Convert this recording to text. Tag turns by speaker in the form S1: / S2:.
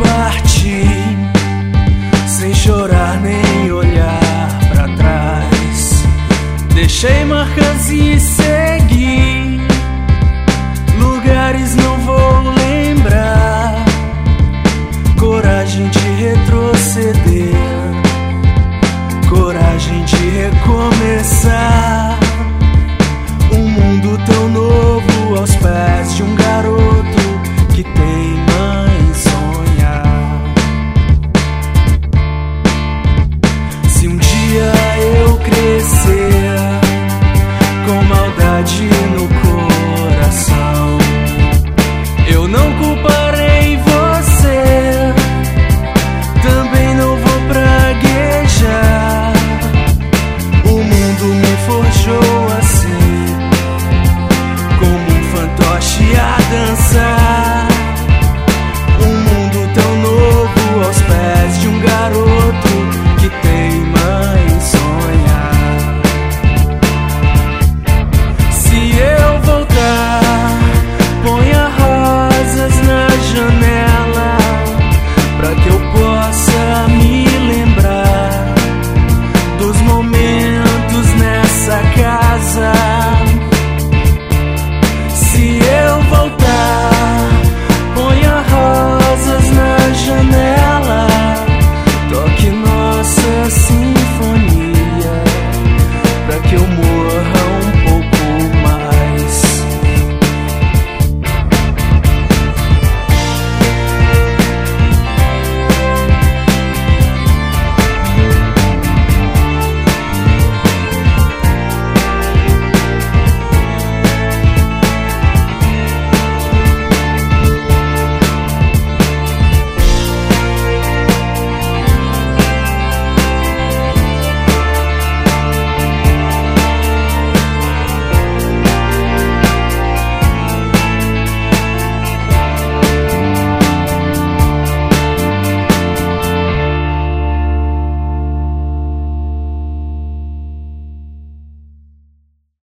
S1: parti, sem chorar nem olhar pra trás. Deixei marcas e segui, lugares não vou lembrar. Coragem de retroceder, coragem de recomeçar. Um mundo tão novo aos pés de um garoto que teima em sonhar. Se um dia eu crescer com maldade no coração, eu não culparei você, também não vou praguejar. O mundo me forjou assim, como um fantoche a dançar.